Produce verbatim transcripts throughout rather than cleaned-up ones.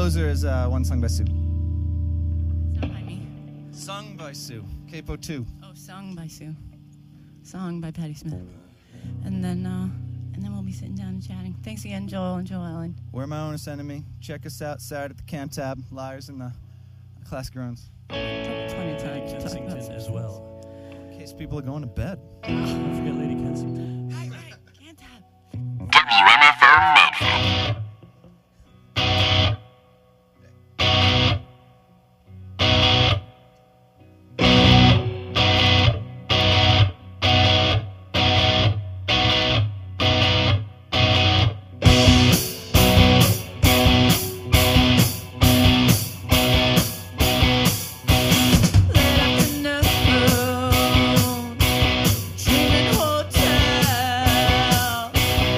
closer is uh, one sung by Sue. Sung by me. Sung by Sue. Capo two. Oh, sung by Sue. Song by Patti Smith. And then, uh, and then we'll be sitting down and chatting. Thanks again, Joel and Joellen. We're my ownest enemy. Check us out Saturday at the Camp Tab. Liars in the Classic Ruins. Plenty of time to talk about Kensington as well. In case people are going to bed. Don't forget Lady Kensington. Right, right. Can't have. W M F M Medford. Dreaming hotel.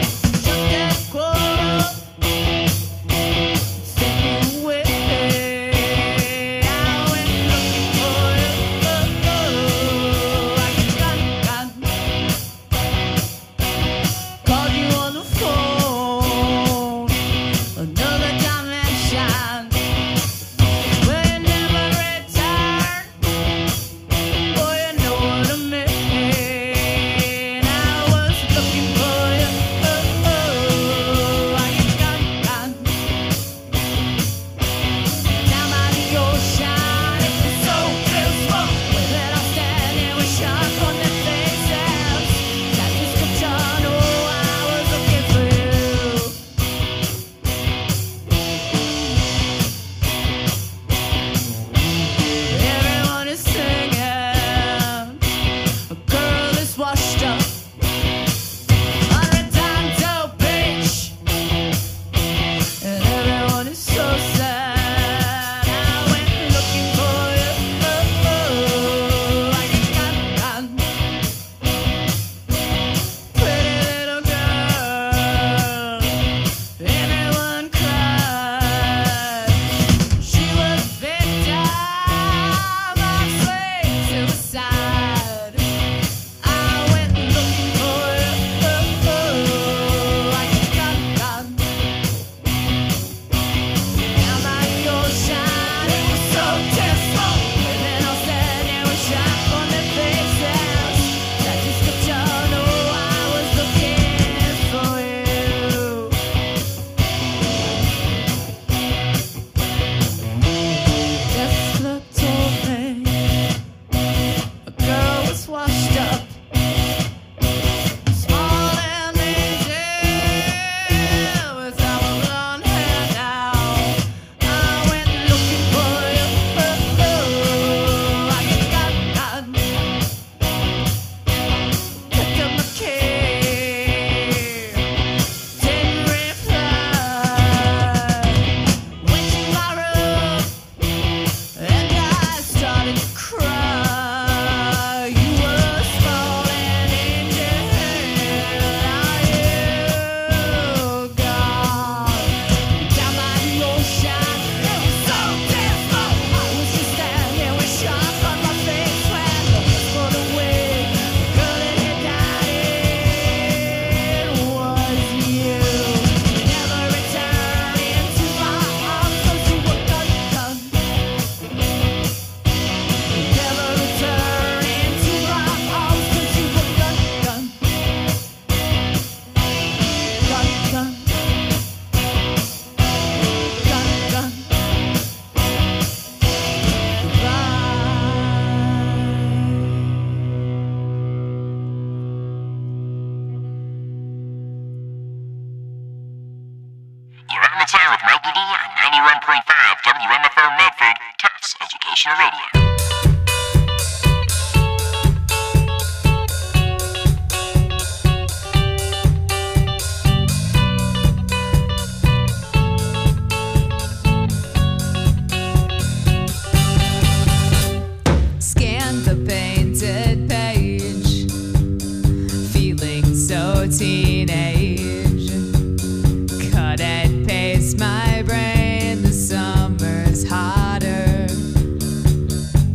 Time with Mikey D on ninety-one point five W M F R Medford, Tufts Educational Radio. Scan the painted page, feeling so teenage. Cut and paste my brain, the summer's hotter.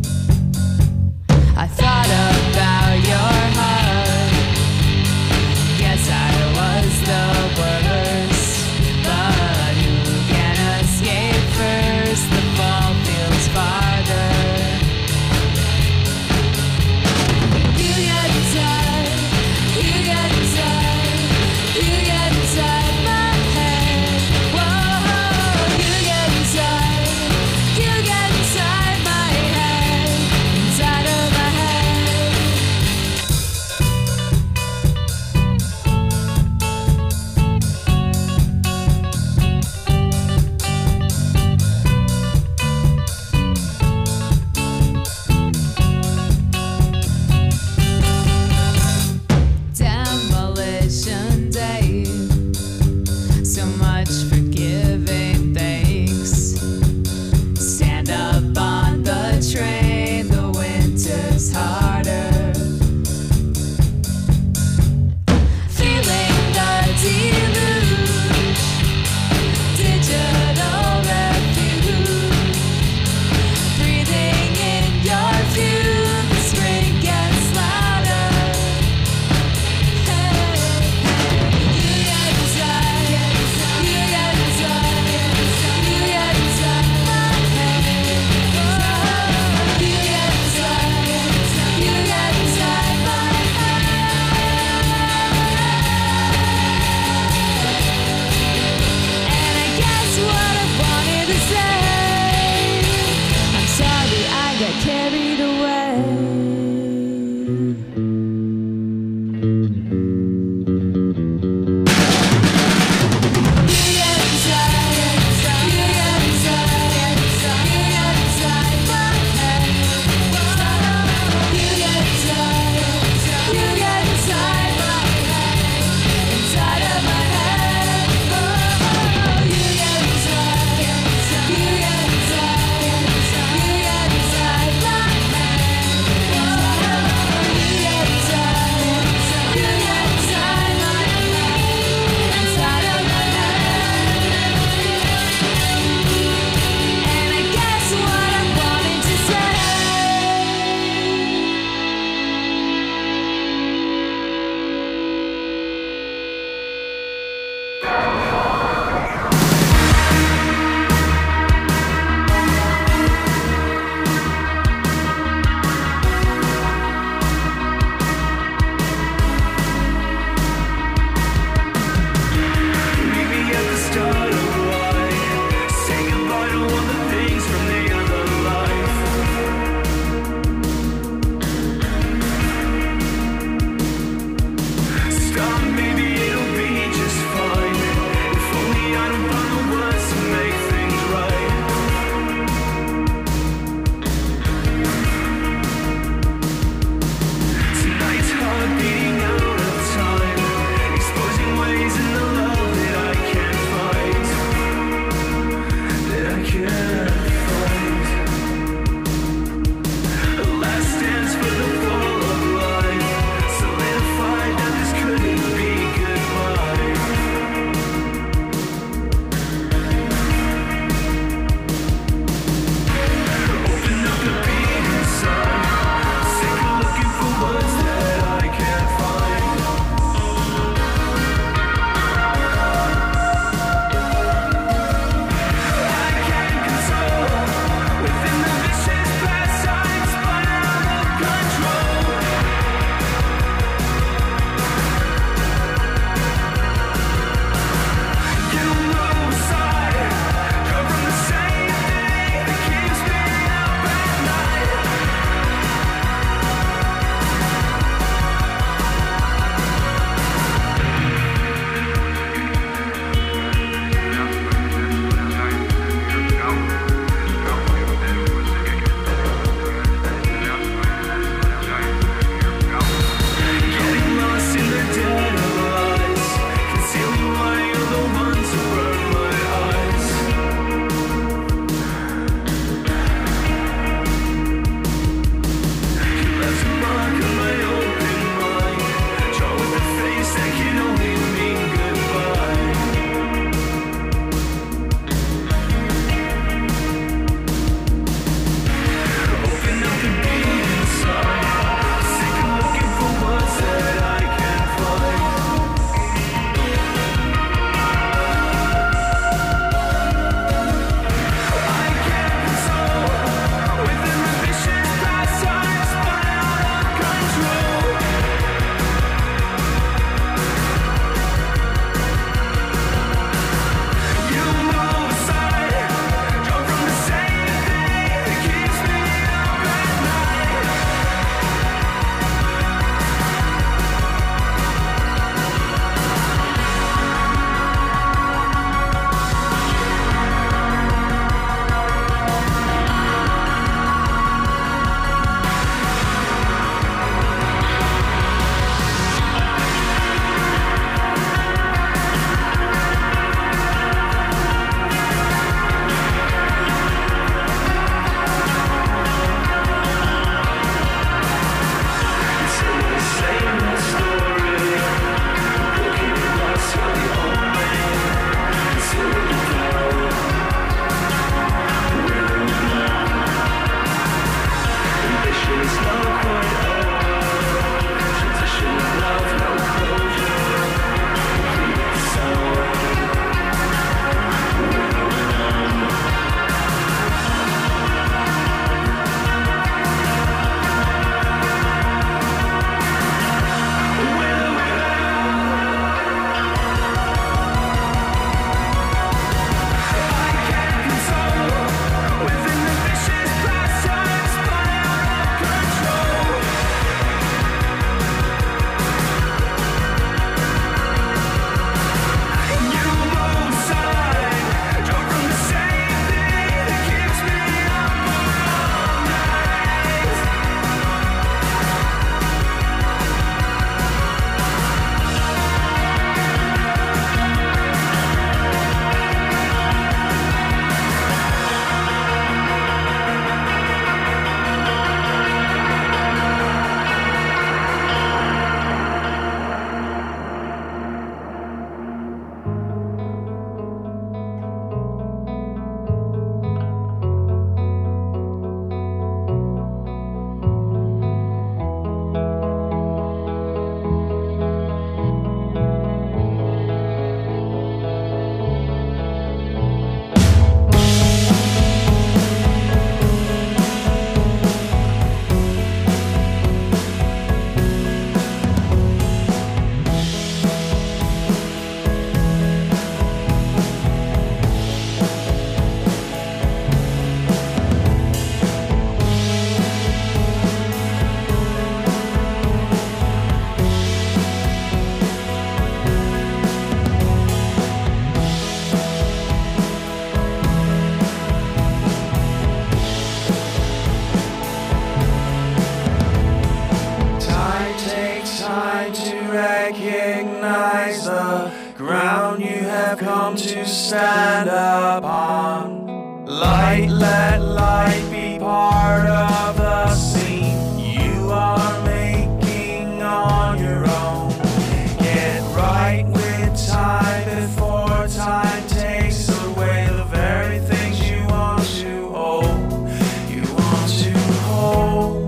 have come to stand upon. Light, let light be part of the scene you are making on your own. Get right with time before time takes away the very things you want to hold. You want to hold.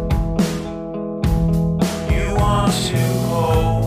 You want to hold.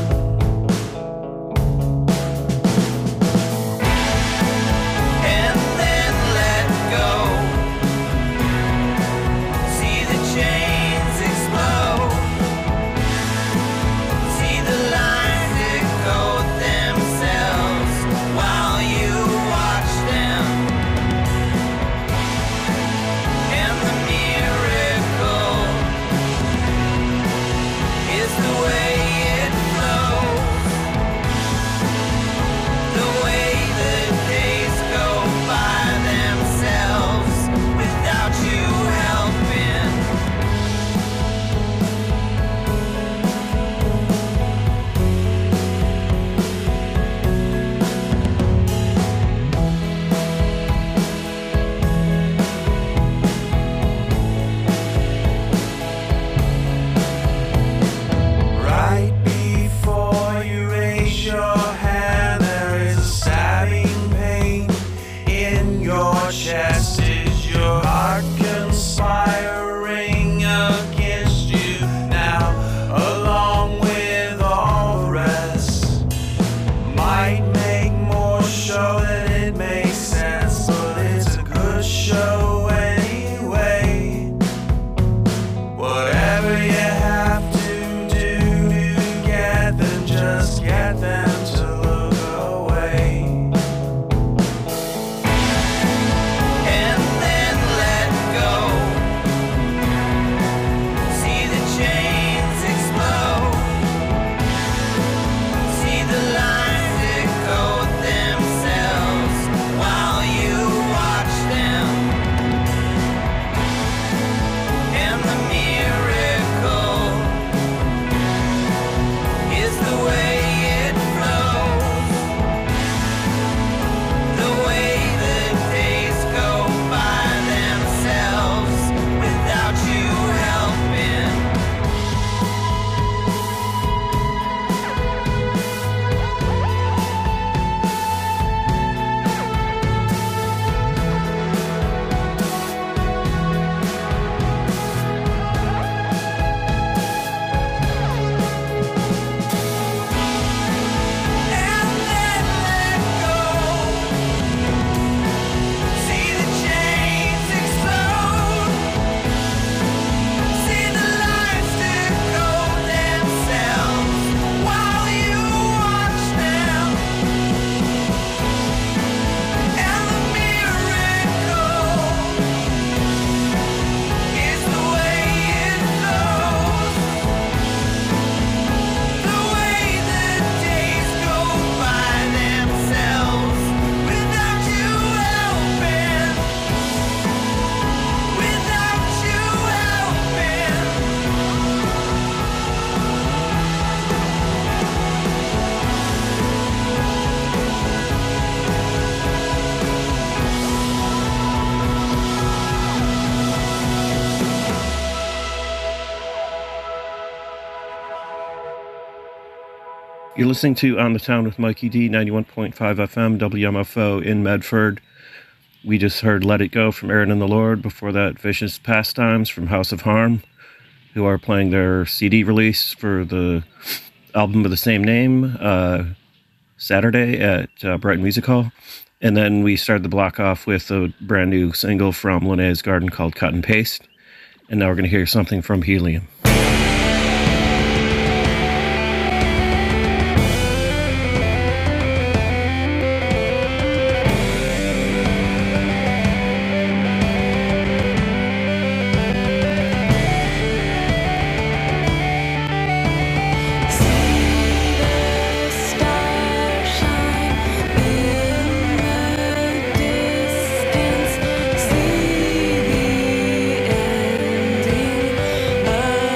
You're listening to On the Town with Mikey D, ninety-one point five F M, W M F O in Medford. We just heard Let It Go from Aaron and the Lord. Before that, Vicious Pastimes from House of Harm, who are playing their C D release for the album of the same name, uh, Saturday at uh, Brighton Music Hall. And then we started the block off with a brand new single from Linnea's Garden called Cut and Paste. And now we're going to hear something from Helium. Distance, see the ending.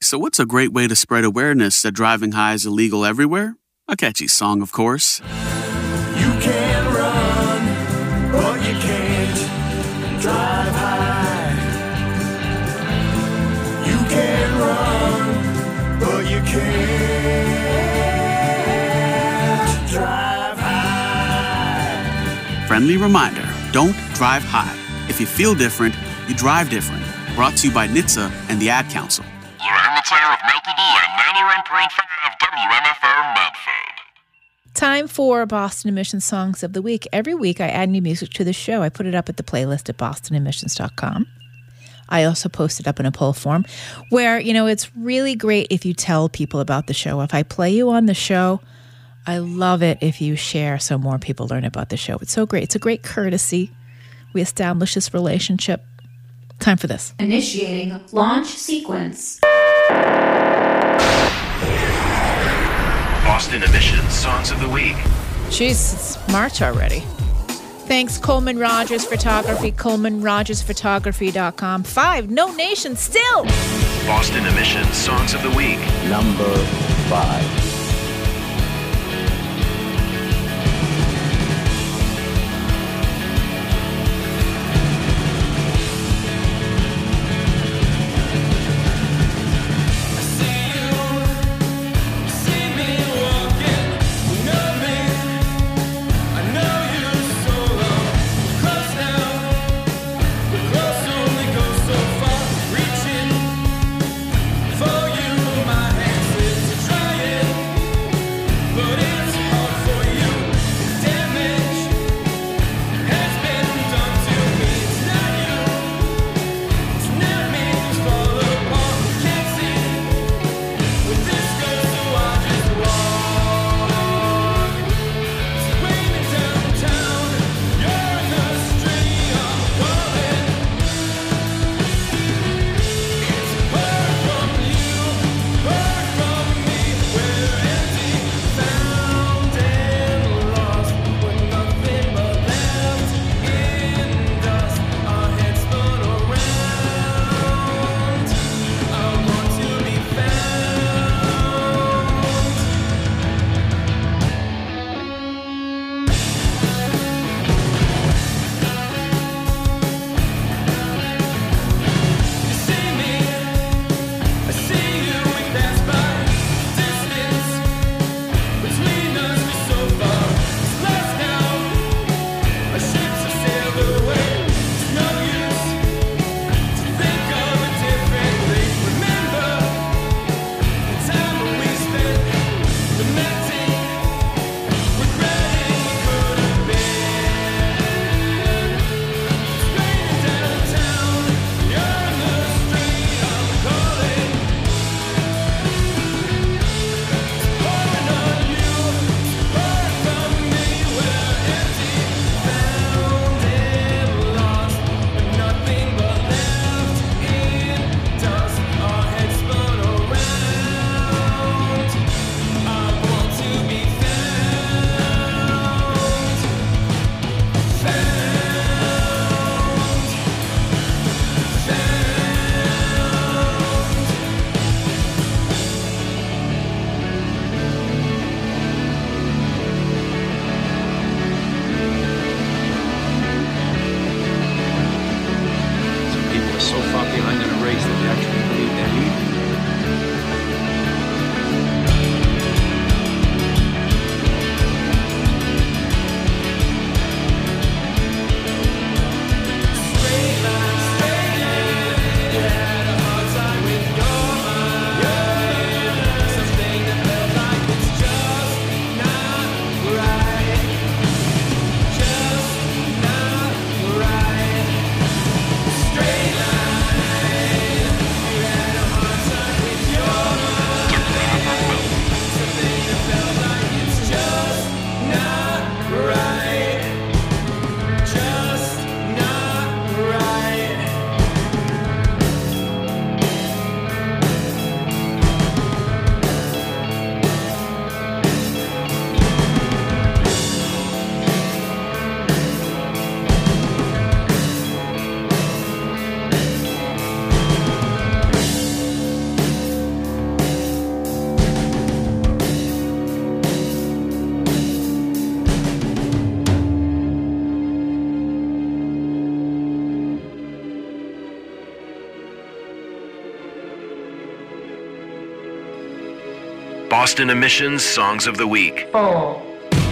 so what's a great way to spread awareness that driving high is illegal everywhere? A catchy song, of course. You can run, but you can't drive high. You can run, but you can't drive high. Friendly reminder, don't drive high. If you feel different, you drive different. Brought to you by N H T S A and the Ad Council. You're in the tail of Milky D and ninety-one point five W M F R Medford. Time for Boston Emissions Songs of the Week. Every week I add new music to the show. I put it up at the playlist at boston emissions dot com. I also post it up in a poll form where, you know, it's really great if you tell people about the show. If I play you on the show, I love it if you share so more people learn about the show. It's so great. It's a great courtesy. We establish this relationship. Time for this. Initiating launch sequence. Boston Emissions Songs of the Week. Jeez, it's March already. Thanks, Coleman Rogers Photography, coleman rogers photography dot com. Five, No Nation still. Boston Emissions Songs of the Week. Number five. For you, my hands to try it. Boston Emissions Songs of the Week. Four.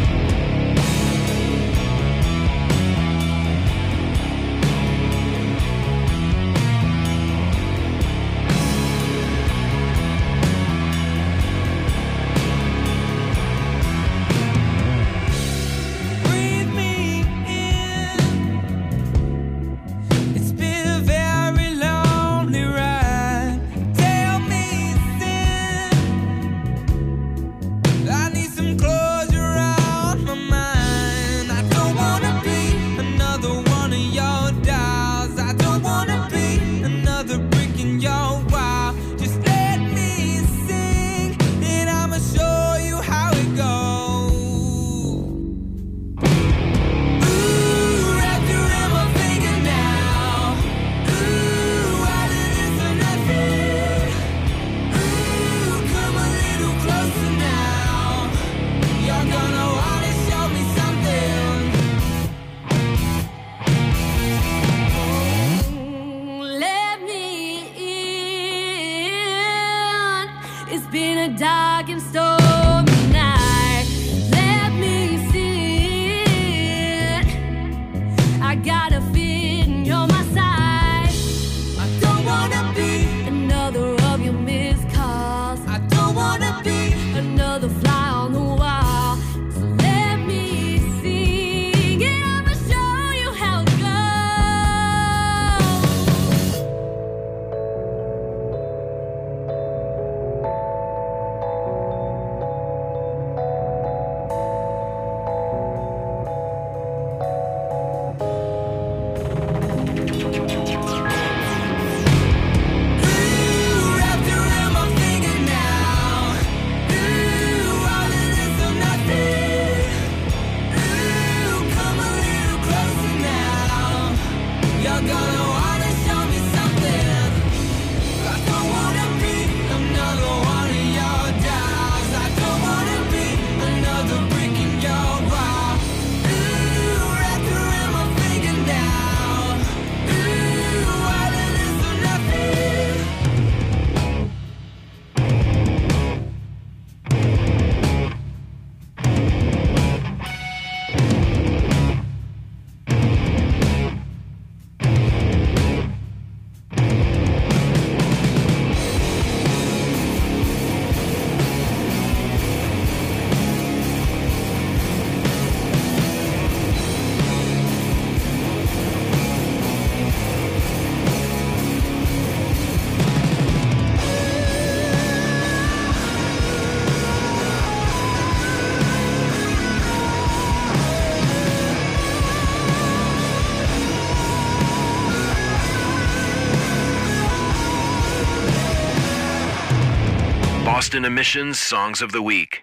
Boston Emissions Songs of the Week.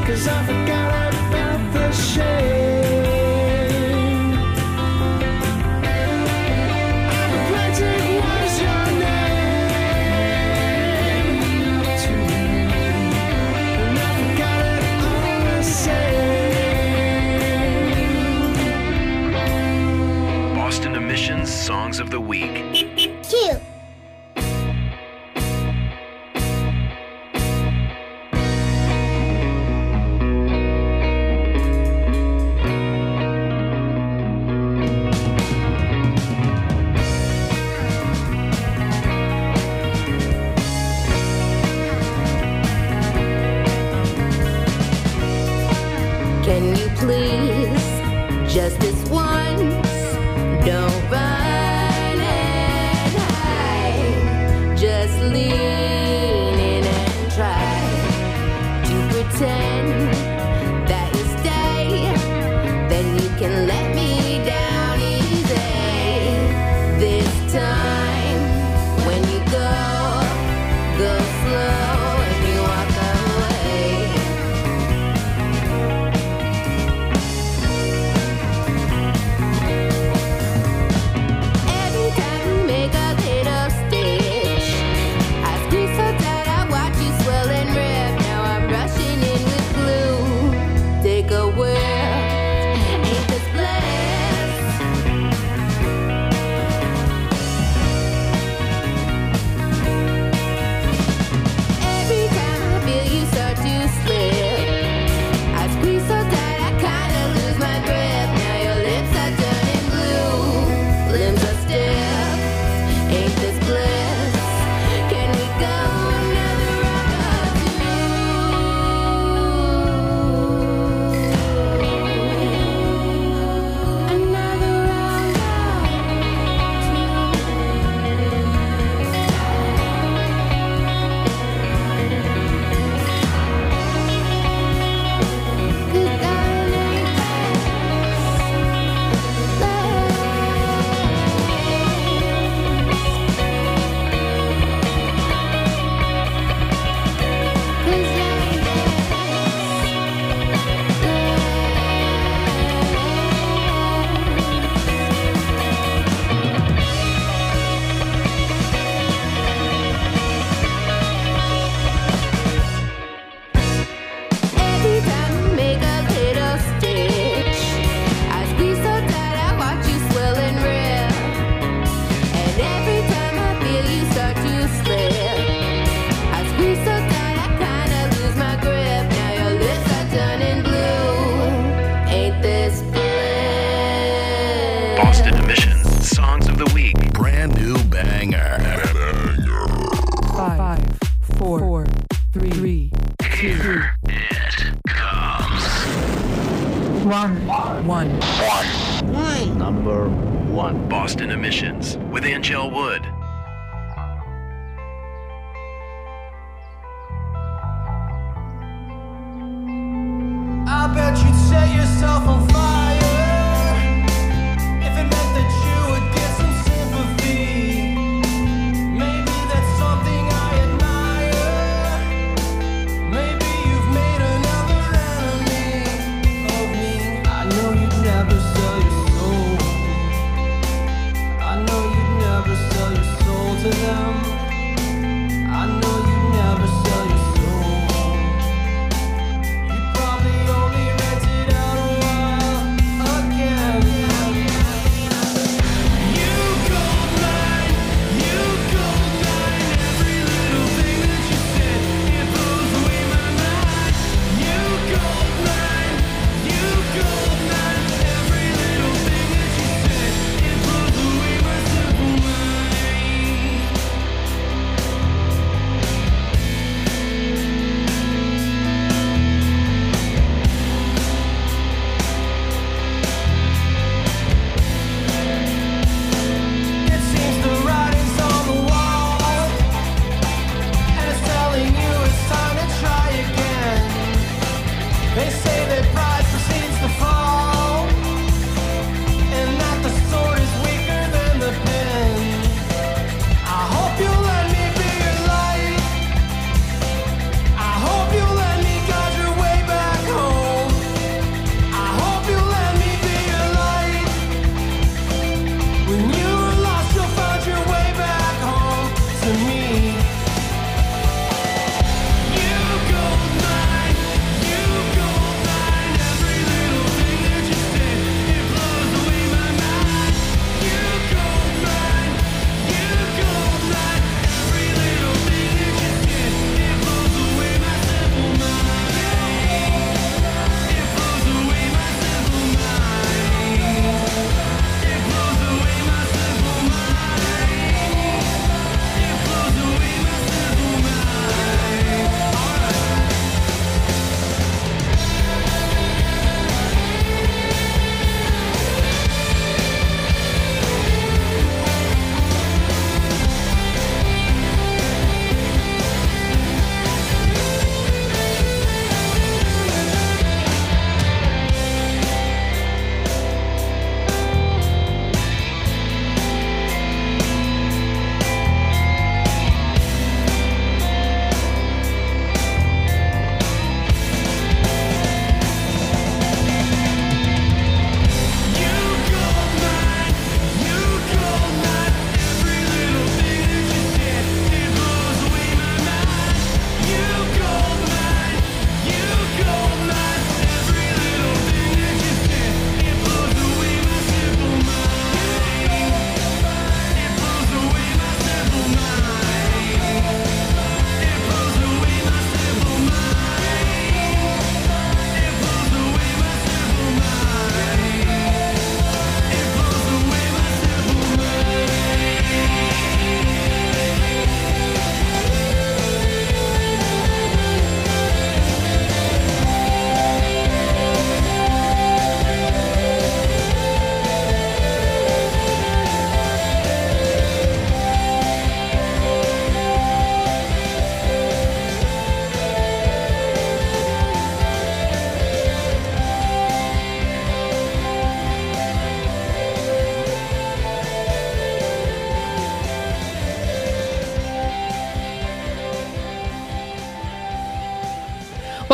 'cause I forgot about the shame. Songs of the Week. Cute. Can you please, just this once, don't run and hide. Just lean in and try to pretend that you stay. Then you can let me down easy. This time, when you go, go slow and you walk away. Every time you make a little stitch, I squeeze so tight I watch you swell and rip. Now I'm rushing in with glue. Take a whiff, ain't this bliss? Every time I feel you start to slip, I squeeze so tight I kinda lose my grip. Now your lips are turning blue, limbs are stiff. Ain't this bliss? Can we go another round or two? Another round Every time you make a little stitch, I squeeze so tight I watch you swell and rip. And every time I feel you start to slip, I squeeze so tight I kinda lose my grip. Now your lips are turning blue. Ain't this bliss? Boston Emissions Songs of the Week. Brand new banger. Five, four, four three, three, two, Here it comes. one, one. Number one. Boston Emissions with Angel Wood. I bet you'd set yourself on fire if it meant that you would get some sympathy. Maybe that's something I admire. Maybe you've made another enemy of me. I know you'd never sell your soul. I know you'd never sell your soul to them. I know you'd never sell your soul. You probably only rent it out a while again. You gold mine, you gold mine. Every little thing that you said, it blows away my mind. You gold mine, you gold mine. Every little thing that you said, it blows away my simple mind. It seems the writing's on the wall, and it's telling you it's time to try again. They say that pride precedes the fall, and that the sword is weaker than the pen. I hope you'll let me be your light. I hope you'll let me guide your way back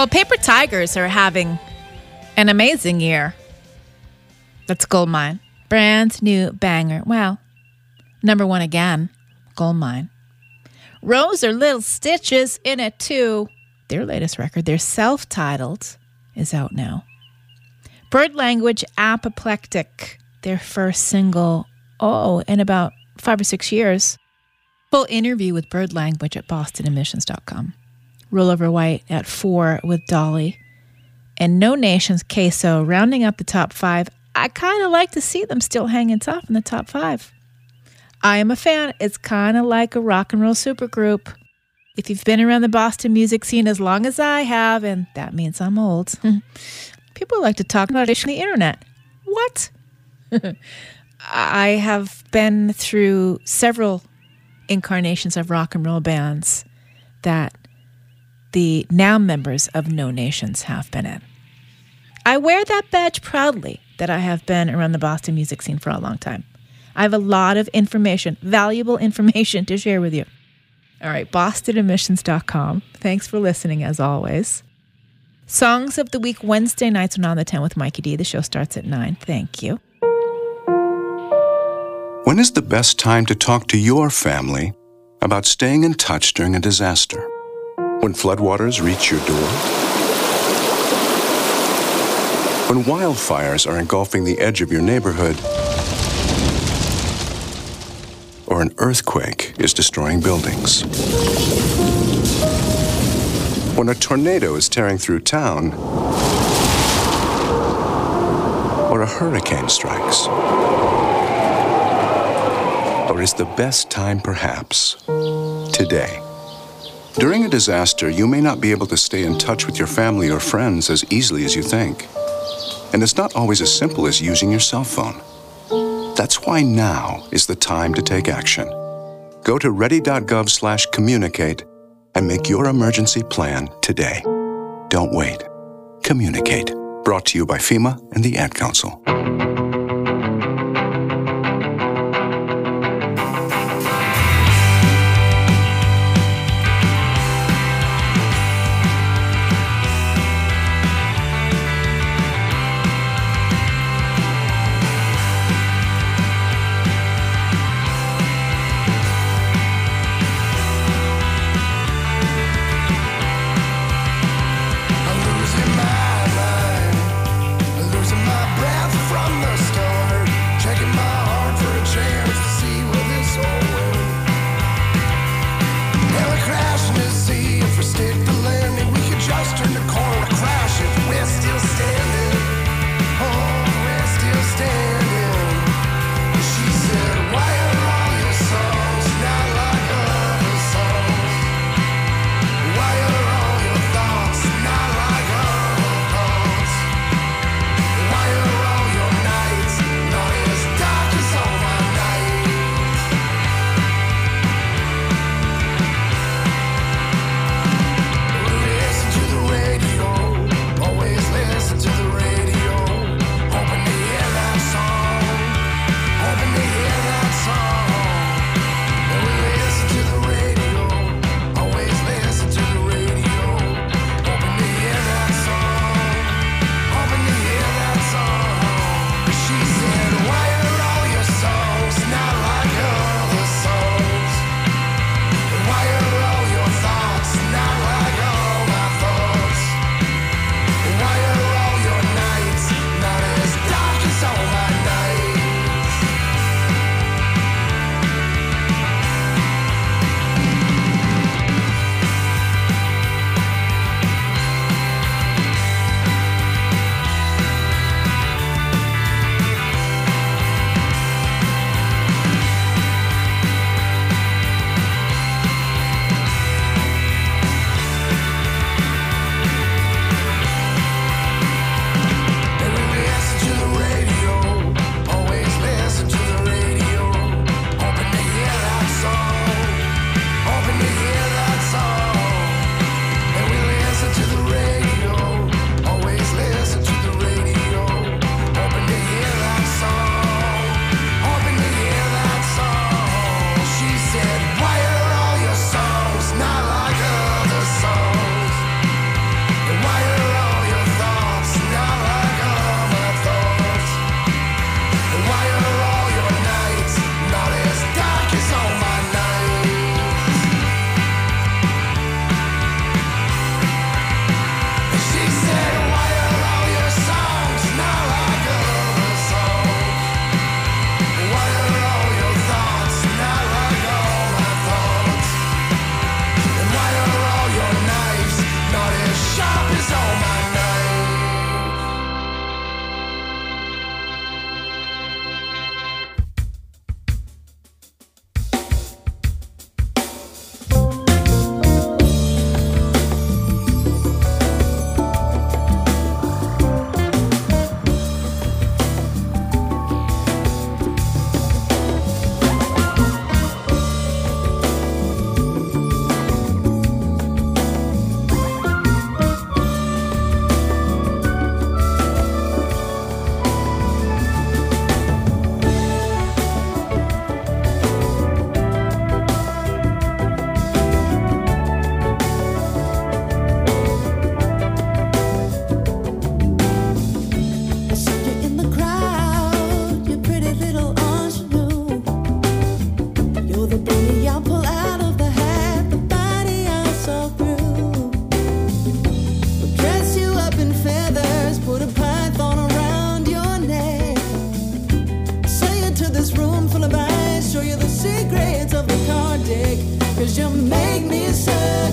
Well, Paper Tigers are having an amazing year. That's Goldmine. Brand new banger. Wow. Number one again. Goldmine. Rose or Little Stitches in it too. Their latest record, their self-titled, is out now. Bird Language, Apoplectic. Their first single, oh, in about five or six years. Full interview with Bird Language at boston emissions dot com. Rollover White at four with Dolly. And No Nations Queso rounding up the top five. I kind of like to see them still hanging tough in the top five. I am a fan. It's kind of like a rock and roll supergroup. If you've been around the Boston music scene as long as I have, and that means I'm old, people like to talk about it on the internet. What? I have been through several incarnations of rock and roll bands that the now members of No Nations have been in. I wear that badge proudly that I have been around the Boston music scene for a long time. I have a lot of information, valuable information to share with you. All right, boston emissions dot com. Thanks for listening, as always. Songs of the Week, Wednesday nights on On the ten with Mikey D. The show starts at nine. Thank you. When is the best time to talk to your family about staying in touch during a disaster? When floodwaters reach your door? When wildfires are engulfing the edge of your neighborhood? Or an earthquake is destroying buildings? When a tornado is tearing through town? Or a hurricane strikes? Or is the best time perhaps today? During a disaster, you may not be able to stay in touch with your family or friends as easily as you think. And it's not always as simple as using your cell phone. That's why now is the time to take action. Go to ready.gov slash communicate and make your emergency plan today. Don't wait. Communicate. Brought to you by FEMA and the Ad Council. Losing my breath from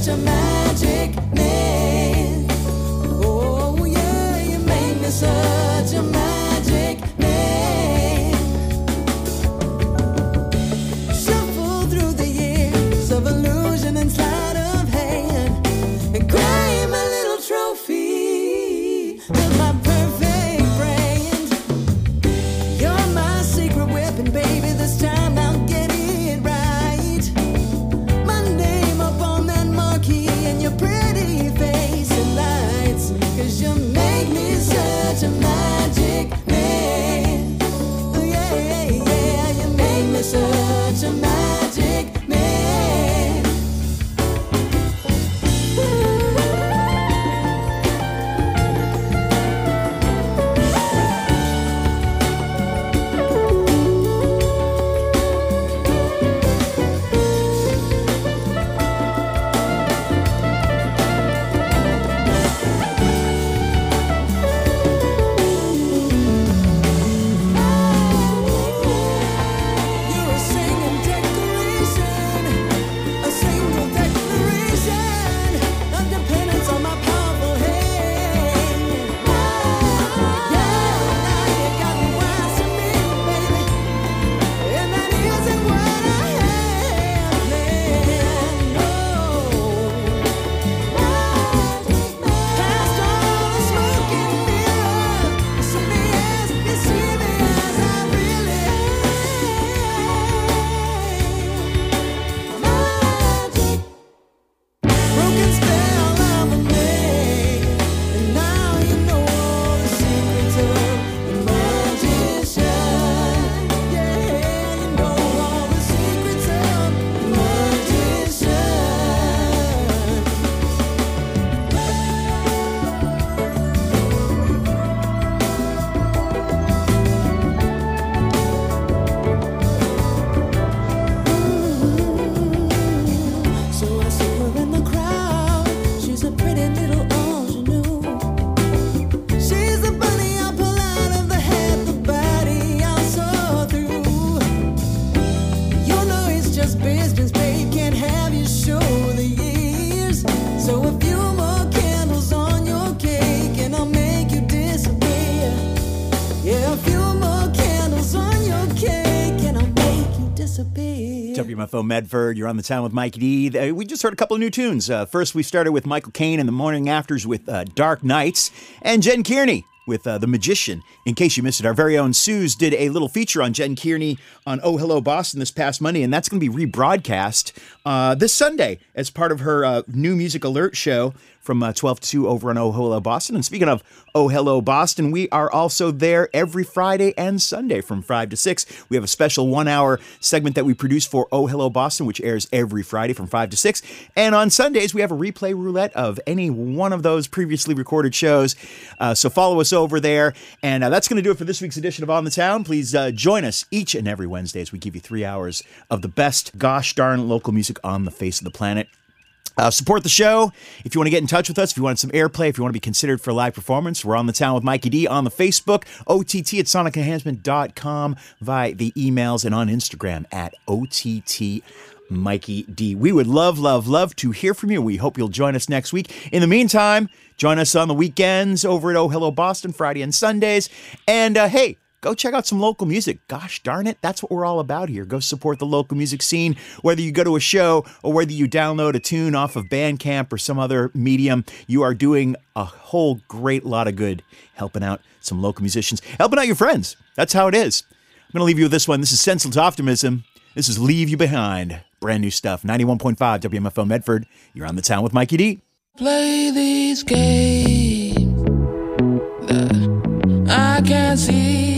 such a magic man. Oh yeah, you made me such a magic man. Shuffle through the years of illusion and sleight of hand, and claim a little trophy of my perfect brand. You're my secret weapon, baby. This time I'll get it right. My name up on that marquee and your pretty face and lights, 'cause you make me such a magic man. Oh, yeah, yeah, yeah, you make me such a magic man. You're a singing declaration, a single declaration of dependence on my powerful hand. Yeah, now you got me wise to me, baby, and that isn't what I had planned. No, past all the smoke and mirror, you see me as you see me as I really am. Magic, broken spell I'm a man, and now you know all the secrets of the magician. Yeah, you know all the secrets of the magician. So I see her in the crowd. She's a pretty little ingenue. She's the bunny I pull out of the head, the body I saw through. You know it's just business, babe. Can't have you show the years. So a few more candles on your cake and I'll make you disappear. Yeah, a few more candles on your cake and I'll make you disappear. W M F O Medford, you're on the town with Mikey D. Uh, We just heard a couple of new tunes. Uh, first, we started with Michael Caine and the Morning Afters with uh, Dark Nights, and Jen Kearney with uh, The Magician. In case you missed it, our very own Suze did a little feature on Jen Kearney on Oh Hello Boston this past Monday, and that's going to be rebroadcast uh, this Sunday as part of her uh, new Music Alert show from uh, twelve to two over on Oh Hello Boston. And speaking of Oh Hello Boston, we are also there every Friday and Sunday from five to six. We have a special one-hour segment that we produce for Oh Hello Boston, which airs every Friday from five to six. And on Sundays, we have a replay roulette of any one of those previously recorded shows. Uh, so follow us over there. And uh, that's going to do it for this week's edition of On the Town. Please uh, join us each and every Wednesday as we give you three hours of the best gosh darn local music on the face of the planet. Uh, support the show. If you want to get in touch with us, if you want some airplay, if you want to be considered for a live performance, we're on the town with Mikey D on the Facebook, O T T at sonic enhancement dot com, via the emails, and on Instagram at O T T Mikey D. We would love, love, love to hear from you. We hope you'll join us next week. In the meantime, join us on the weekends over at Oh Hello Boston, Friday and Sundays. And uh, hey, go check out some local music. Gosh darn it, that's what we're all about here. Go support the local music scene, whether you go to a show or whether you download a tune off of Bandcamp or some other medium. You are doing a whole great lot of good helping out some local musicians, helping out your friends. That's how it is. I'm going to leave you with this one. This is Senseless Optimism. This is Leave You Behind. Brand new stuff. ninety-one point five W M F O Medford. You're on the town with Mikey D. Play these games that I can't see.